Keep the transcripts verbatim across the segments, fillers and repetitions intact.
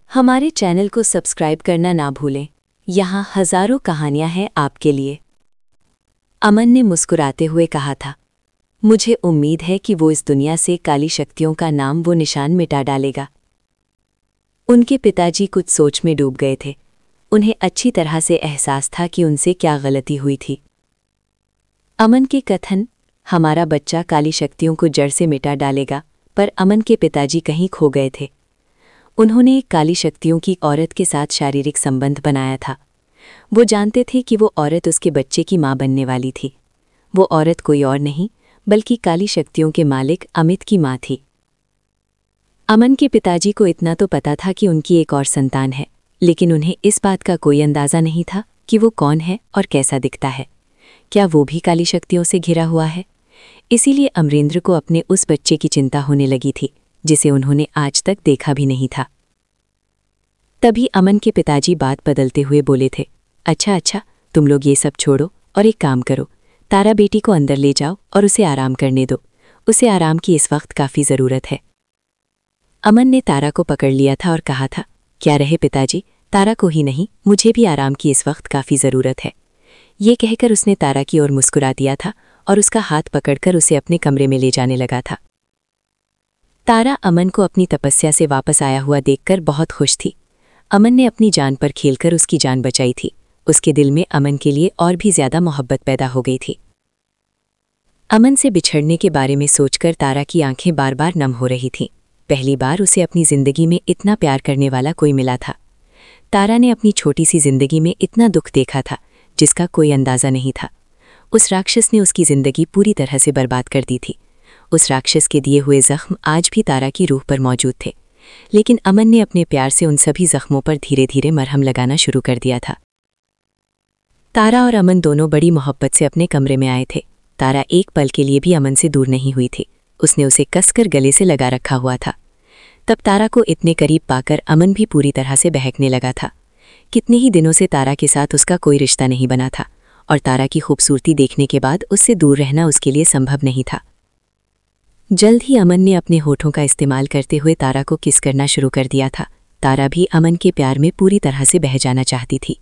हमारे चैनल को सब्सक्राइब करना ना भूलें। यहाँ हजारों कहानियां हैं आपके लिए। अमन ने मुस्कुराते हुए कहा था, मुझे उम्मीद है कि वो इस दुनिया से काली शक्तियों का नाम वो निशान मिटा डालेगा। उनके पिताजी कुछ सोच में डूब गए थे। उन्हें अच्छी तरह से एहसास था कि उनसे क्या गलती हुई थी। अमन के कथन, हमारा बच्चा काली शक्तियों को जड़ से मिटा डालेगा, पर अमन के पिताजी कहीं खो गए थे। उन्होंने एक काली शक्तियों की औरत के साथ शारीरिक संबंध बनाया था। वो जानते थे कि वो औरत उसके बच्चे की मां बनने वाली थी। वो औरत कोई और नहीं बल्कि काली शक्तियों के मालिक अमित की मां थी। अमन के पिताजी को इतना तो पता था कि उनकी एक और संतान है, लेकिन उन्हें इस बात का कोई अंदाज़ा नहीं था कि वो कौन है और कैसा दिखता है। क्या वो भी काली शक्तियों से घिरा हुआ है? इसीलिए अमरेंद्र को अपने उस बच्चे की चिंता होने लगी थी जिसे उन्होंने आज तक देखा भी नहीं था। तभी अमन के पिताजी बात बदलते हुए बोले थे, अच्छा अच्छा तुम लोग ये सब छोड़ो और एक काम करो, तारा बेटी को अंदर ले जाओ और उसे आराम करने दो। उसे आराम की इस वक्त काफ़ी ज़रूरत है। अमन ने तारा को पकड़ लिया था और कहा था, क्या रहे पिताजी, तारा को ही नहीं मुझे भी आराम की इस वक्त काफ़ी ज़रूरत है। ये कहकर उसने तारा की ओर मुस्कुरा दिया था और उसका हाथ पकड़कर उसे अपने कमरे में ले जाने लगा था। तारा अमन को अपनी तपस्या से वापस आया हुआ देखकर बहुत खुश थी। अमन ने अपनी जान पर खेलकर उसकी जान बचाई थी। उसके दिल में अमन के लिए और भी ज्यादा मोहब्बत पैदा हो गई थी। अमन से बिछड़ने के बारे में सोचकर तारा की आंखें बार बार नम हो रही थीं। पहली बार उसे अपनी जिंदगी में इतना प्यार करने वाला कोई मिला था। तारा ने अपनी छोटी सी जिंदगी में इतना दुख देखा था जिसका कोई अंदाज़ा नहीं था। उस राक्षस ने उसकी जिंदगी पूरी तरह से बर्बाद कर दी थी। उस राक्षस के दिए हुए जख्म आज भी तारा की रूह पर मौजूद थे, लेकिन अमन ने अपने प्यार से उन सभी जख्मों पर धीरे धीरे मरहम लगाना शुरू कर दिया था। तारा और अमन दोनों बड़ी मोहब्बत से अपने कमरे में आए थे। तारा एक पल के लिए भी अमन से दूर नहीं हुई थी। उसने उसे कसकर गले से लगा रखा हुआ था। तब तारा को इतने करीब पाकर अमन भी पूरी तरह से बहकने लगा था। कितने ही दिनों से तारा के साथ उसका कोई रिश्ता नहीं बना था और तारा की खूबसूरती देखने के बाद उससे दूर रहना उसके लिए संभव नहीं था। जल्द ही अमन ने अपने होठों का इस्तेमाल करते हुए तारा को किस करना शुरू कर दिया था। तारा भी अमन के प्यार में पूरी तरह से बह जाना चाहती थी।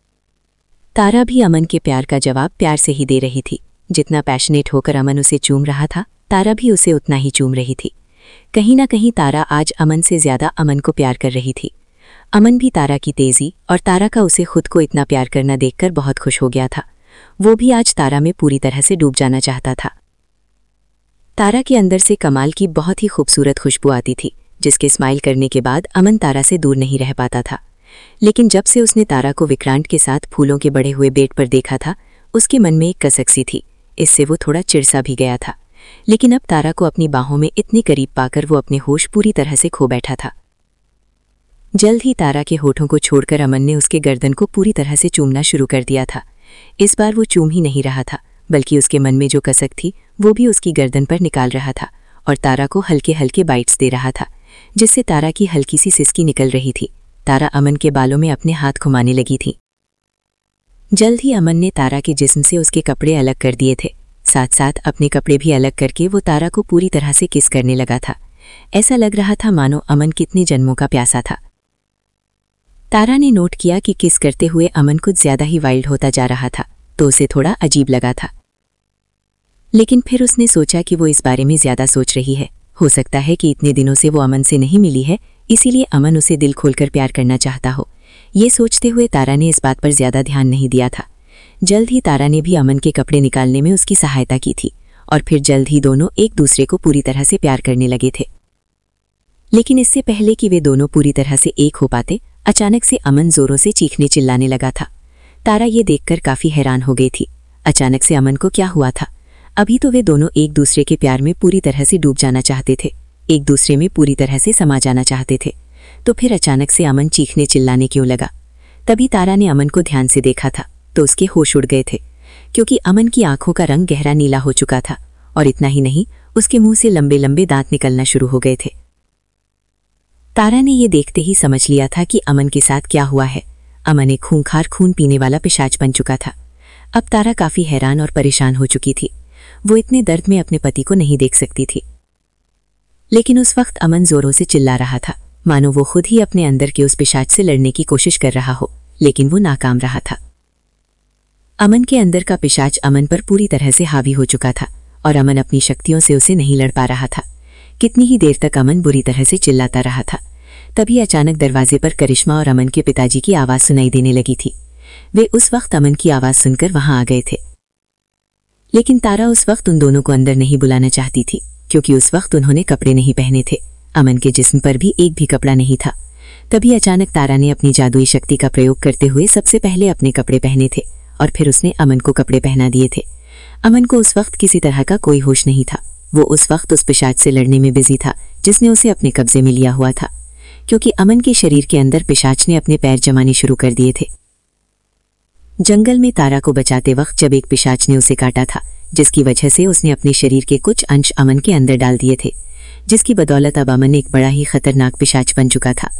तारा भी अमन के प्यार का जवाब प्यार से ही दे रही थी। जितना पैशनेट होकर अमन उसे चूम रहा था, तारा भी उसे उतना ही चूम रही थी। कहीं ना कहीं तारा आज अमन से ज्यादा अमन को प्यार कर रही थी। अमन भी तारा की तेजी और तारा का उसे खुद को इतना प्यार करना देखकर बहुत खुश हो गया था। वो भी आज तारा में पूरी तरह से डूब जाना चाहता था। तारा के अंदर से कमाल की बहुत ही खूबसूरत खुशबू आती थी, जिसके स्माइल करने के बाद अमन तारा से दूर नहीं रह पाता था। लेकिन जब से उसने तारा को विक्रांत के साथ फूलों के बड़े हुए बेड पर देखा था, उसके मन में एक कसक सी थी। इससे वो थोड़ा चिड़सा भी गया था। लेकिन अब तारा को अपनी बाहों में इतने करीब पाकर वो अपने होश पूरी तरह से खो बैठा था। जल्द ही तारा के होठों को छोड़कर अमन ने उसके गर्दन को पूरी तरह से चूमना शुरू कर दिया था। इस बार वो चूम ही नहीं रहा था, बल्कि उसके मन में जो कसक थी वो भी उसकी गर्दन पर निकाल रहा था और तारा को हल्के हल्के बाइट्स दे रहा था, जिससे तारा की हल्की सी सिसकी निकल रही थी। तारा अमन के बालों में अपने हाथ घुमाने लगी थी। जल्द ही अमन ने तारा के जिस्म से उसके कपड़े अलग कर दिए थे। साथ साथ अपने कपड़े भी अलग करके वो तारा को पूरी तरह से किस करने लगा था। ऐसा लग रहा था मानो अमन कितने जन्मों का प्यासा था। तारा ने नोट किया कि किस करते हुए अमन कुछ ज्यादा ही वाइल्ड होता जा रहा था, तो उसे थोड़ा अजीब लगा था। लेकिन फिर उसने सोचा कि वो इस बारे में ज्यादा सोच रही है। हो सकता है कि इतने दिनों से वो अमन से नहीं मिली है, इसीलिए अमन उसे दिल खोलकर प्यार करना चाहता हो। ये सोचते हुए तारा ने इस बात पर ज्यादा ध्यान नहीं दिया था। जल्द ही तारा ने भी अमन के कपड़े निकालने में उसकी सहायता की थी और फिर जल्द ही दोनों एक दूसरे को पूरी तरह से प्यार करने लगे थे। लेकिन इससे पहले कि वे दोनों पूरी तरह से एक हो पाते, अचानक से अमन जोरों से चीखने चिल्लाने लगा था। तारा ये देखकर काफी हैरान हो गई थी। अचानक से अमन को क्या हुआ था? अभी तो वे दोनों एक दूसरे के प्यार में पूरी तरह से डूब जाना चाहते थे, एक दूसरे में पूरी तरह से समा जाना चाहते थे, तो फिर अचानक से अमन चीखने चिल्लाने क्यों लगा? तभी तारा ने अमन को ध्यान से देखा था तो उसके होश उड़ गए थे, क्योंकि अमन की आंखों का रंग गहरा नीला हो चुका था और इतना ही नहीं, उसके मुंह से लंबे लंबे दांत निकलना शुरू हो गए थे। तारा ने ये देखते ही समझ लिया था कि अमन के साथ क्या हुआ है। अमन एक खूंखार खून पीने वाला पिशाच बन चुका था। अब तारा काफी हैरान और परेशान हो चुकी थी। वो इतने दर्द में अपने पति को नहीं देख सकती थी। लेकिन उस वक्त अमन जोरों से चिल्ला रहा था। मानो वो खुद ही अपने अंदर के उस पिशाच से लड़ने की कोशिश कर रहा हो, लेकिन वो नाकाम रहा था। अमन के अंदर का पिशाच अमन पर पूरी तरह से हावी हो चुका था और अमन अपनी शक्तियों से उसे नहीं लड़ पा रहा था। कितनी ही देर तक अमन बुरी तरह से चिल्लाता रहा था। तभी अचानक दरवाजे पर करिश्मा और अमन के पिताजी की आवाज सुनाई देने लगी थी। वे उस वक्त अमन की आवाज सुनकर वहां आ गए थे, लेकिन तारा उस वक्त उन दोनों को अंदर नहीं बुलाना चाहती थी, क्योंकि उस वक्त उन्होंने कपड़े नहीं पहने थे। अमन के जिस्म पर भी एक भी कपड़ा नहीं था। तभी अचानक तारा ने अपनी जादुई शक्ति का प्रयोग करते हुए सबसे पहले अपने कपड़े पहने थे और फिर उसने अमन को कपड़े पहना दिए थे। अमन को उस वक्त किसी तरह का कोई होश नहीं था। वो उस वक्त उस पिशाच से लड़ने में बिजी था जिसने उसे अपने कब्जे में लिया हुआ था, क्योंकि अमन के शरीर के अंदर पिशाच ने अपने पैर जमाने शुरू कर दिए थे। जंगल में तारा को बचाते वक्त जब एक पिशाच ने उसे काटा था, जिसकी वजह से उसने अपने शरीर के कुछ अंश अमन के अंदर डाल दिए थे, जिसकी बदौलत अब अमन एक बड़ा ही खतरनाक पिशाच बन चुका था।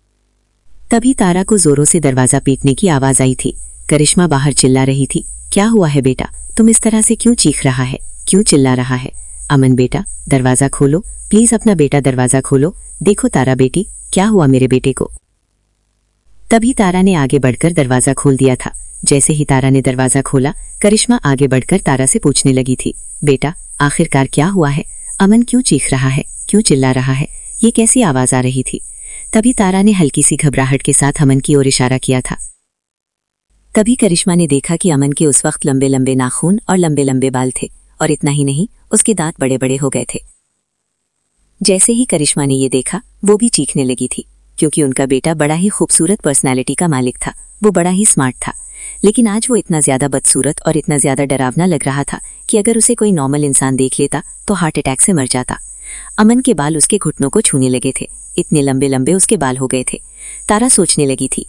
तभी तारा को जोरों से दरवाजा पीटने की आवाज आई थी। करिश्मा बाहर चिल्ला रही थी, क्या हुआ है बेटा, तुम इस तरह से क्यों चीख रहा है, क्यों चिल्ला रहा है? अमन बेटा, दरवाजा खोलो प्लीज, अपना बेटा दरवाजा खोलो। देखो तारा बेटी, क्या हुआ मेरे बेटे को? तभी तारा ने आगे बढ़कर दरवाजा खोल दिया था। जैसे ही तारा ने दरवाजा खोला, करिश्मा आगे बढ़कर तारा से पूछने लगी थी, बेटा आखिरकार क्या हुआ है? अमन क्यों चीख रहा है, क्यों चिल्ला रहा है, ये कैसी आवाज आ रही थी? तभी तारा ने हल्की सी घबराहट के साथ अमन की ओर इशारा किया था। तभी करिश्मा ने देखा कि अमन के उस वक्त लंबे लंबे नाखून और लंबे लंबे बाल थे, और इतना ही नहीं, उसके दांत बड़े बड़े हो गए थे। जैसे ही करिश्मा ने ये देखा, वो भी चीखने लगी थी, क्योंकि उनका बेटा बड़ा ही खूबसूरत पर्सनैलिटी का मालिक था। वो बड़ा ही स्मार्ट था, लेकिन आज वो इतना ज्यादा बदसूरत और इतना ज्यादा डरावना लग रहा था कि अगर उसे कोई नॉर्मल इंसान देख लेता तो हार्ट अटैक से मर जाता। अमन के बाल उसके घुटनों को छूने लगे थे, इतने लंबे लंबे उसके बाल हो गए थे। तारा सोचने लगी थी,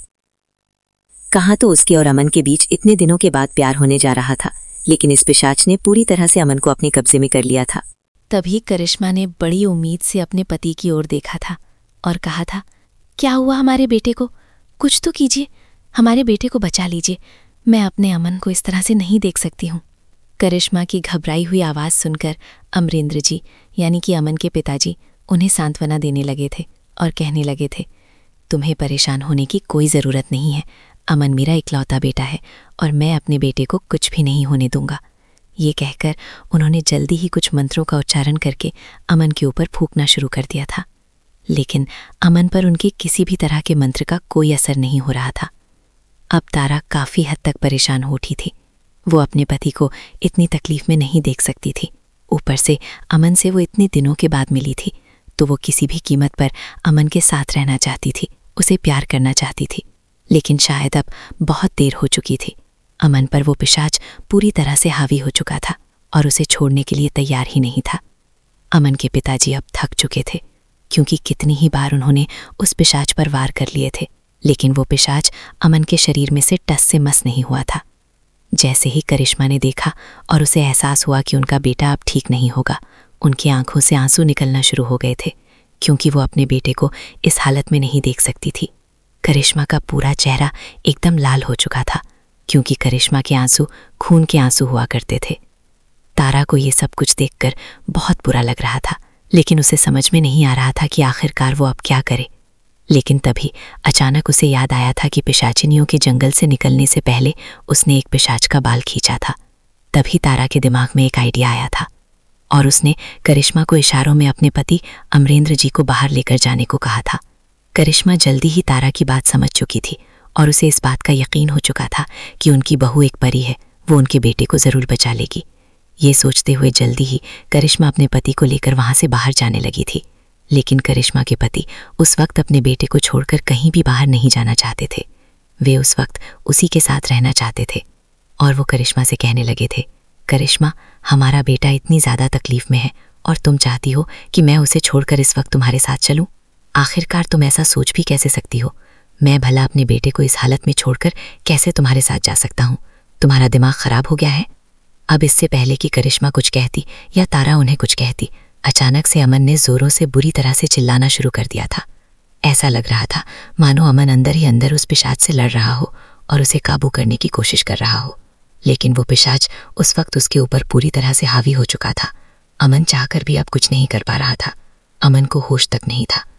कहाँ तो उसके और अमन के बीच इतने दिनों के बाद प्यार होने जा रहा था, लेकिन इस पिशाच ने पूरी तरह से अमन को अपने कब्जे में कर लिया था। तभी करिश्मा ने बड़ी उम्मीद से अपने पति की ओर देखा था और कहा था, क्या हुआ हमारे बेटे को? कुछ तो कीजिए, हमारे बेटे को बचा लीजिए। मैं अपने अमन को इस तरह से नहीं देख सकती हूँ। करिश्मा की घबराई हुई आवाज़ सुनकर अमरेंद्र जी यानी कि अमन के पिताजी उन्हें सांत्वना देने लगे थे और कहने लगे थे, तुम्हें परेशान होने की कोई ज़रूरत नहीं है। अमन मेरा इकलौता बेटा है और मैं अपने बेटे को कुछ भी नहीं होने दूंगा। ये कहकर उन्होंने जल्दी ही कुछ मंत्रों का उच्चारण करके अमन के ऊपर फूंकना शुरू कर दिया था, लेकिन अमन पर उनके किसी भी तरह के मंत्र का कोई असर नहीं हो रहा था। अब तारा काफ़ी हद तक परेशान हो उठी थी। वो अपने पति को इतनी तकलीफ में नहीं देख सकती थी। ऊपर से अमन से वो इतने दिनों के बाद मिली थी, तो वो किसी भी कीमत पर अमन के साथ रहना चाहती थी, उसे प्यार करना चाहती थी। लेकिन शायद अब बहुत देर हो चुकी थी। अमन पर वो पिशाच पूरी तरह से हावी हो चुका था और उसे छोड़ने के लिए तैयार ही नहीं था। अमन के पिताजी अब थक चुके थे, क्योंकि कितनी ही बार उन्होंने उस पिशाच पर वार कर लिए थे, लेकिन वो पिशाच अमन के शरीर में से टस से मस नहीं हुआ था। जैसे ही करिश्मा ने देखा और उसे एहसास हुआ कि उनका बेटा अब ठीक नहीं होगा, उनकी आंखों से आंसू निकलना शुरू हो गए थे, क्योंकि वो अपने बेटे को इस हालत में नहीं देख सकती थी। करिश्मा का पूरा चेहरा एकदम लाल हो चुका था, क्योंकि करिश्मा के आंसू खून के आंसू हुआ करते थे। तारा को ये सब कुछ देखकर बहुत बुरा लग रहा था, लेकिन उसे समझ में नहीं आ रहा था कि आखिरकार वो अब क्या करे। लेकिन तभी अचानक उसे याद आया था कि पिशाचिनियों के जंगल से निकलने से पहले उसने एक पिशाच का बाल खींचा था। तभी तारा के दिमाग में एक आइडिया आया था और उसने करिश्मा को इशारों में अपने पति अमरेंद्र जी को बाहर लेकर जाने को कहा था। करिश्मा जल्दी ही तारा की बात समझ चुकी थी और उसे इस बात का यकीन हो चुका था कि उनकी बहू एक परी है, वो उनके बेटे को ज़रूर बचा लेगी। ये सोचते हुए जल्दी ही करिश्मा अपने पति को लेकर वहाँ से बाहर जाने लगी थी। लेकिन करिश्मा के पति उस वक्त अपने बेटे को छोड़कर कहीं भी बाहर नहीं जाना चाहते थे। वे उस वक्त उसी के साथ रहना चाहते थे और वो करिश्मा से कहने लगे थे, करिश्मा, हमारा बेटा इतनी ज़्यादा तकलीफ़ में है और तुम चाहती हो कि मैं उसे छोड़कर इस वक्त तुम्हारे साथ चलूँ? आखिरकार तुम ऐसा सोच भी कैसे सकती हो? मैं भला अपने बेटे को इस हालत में छोड़कर कैसे तुम्हारे साथ जा सकता हूँ? तुम्हारा दिमाग ख़राब हो गया है? अब इससे पहले कि करिश्मा कुछ कहती या तारा उन्हें कुछ कहती, अचानक से अमन ने जोरों से बुरी तरह से चिल्लाना शुरू कर दिया था। ऐसा लग रहा था मानो अमन अंदर ही अंदर उस पिशाच से लड़ रहा हो और उसे काबू करने की कोशिश कर रहा हो, लेकिन वो पिशाच उस वक्त उसके ऊपर पूरी तरह से हावी हो चुका था। अमन चाहकर भी अब कुछ नहीं कर पा रहा था। अमन को होश तक नहीं था।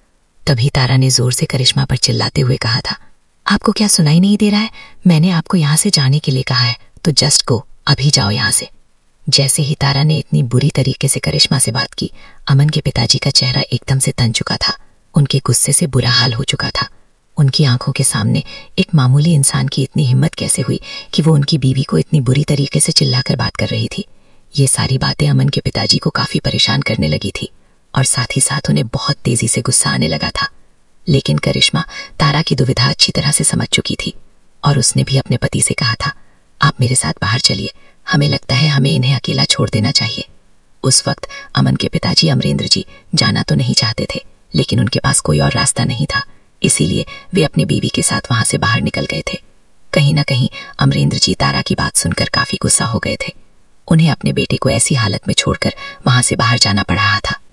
तभी तारा ने जोर से करिश्मा पर चिल्लाते हुए कहा था, आपको क्या सुनाई नहीं दे रहा है? मैंने आपको यहाँ से जाने के लिए कहा है, तो जस्ट गो, अभी जाओ यहाँ से। जैसे ही तारा ने इतनी बुरी तरीके से करिश्मा से बात की, अमन के पिताजी का चेहरा एकदम से तन चुका था। उनके गुस्से से बुरा हाल हो चुका था। उनकी आंखों के सामने एक मामूली इंसान की इतनी हिम्मत कैसे हुई कि वो उनकी बीवी को इतनी बुरी तरीके से चिल्लाकर बात कर रही थी। ये सारी बातें अमन के पिताजी को काफी परेशान करने लगी थी और साथ ही साथ उन्हें बहुत तेजी से गुस्सा आने लगा था। लेकिन करिश्मा तारा की दुविधा अच्छी तरह से समझ चुकी थी और उसने भी अपने पति से कहा था, आप मेरे साथ बाहर चलिए, हमें लगता है हमें इन्हें अकेला छोड़ देना चाहिए। उस वक्त अमन के पिताजी अमरेंद्र जी जाना तो नहीं चाहते थे, लेकिन उनके पास कोई और रास्ता नहीं था, इसीलिए वे अपनी बीवी के साथ वहां से बाहर निकल गए थे। कहीं ना कहीं अमरेंद्र जी तारा की बात सुनकर काफी गुस्सा हो गए थे। उन्हें अपने बेटे को ऐसी हालत में छोड़कर वहां से बाहर जाना पड़ रहा था।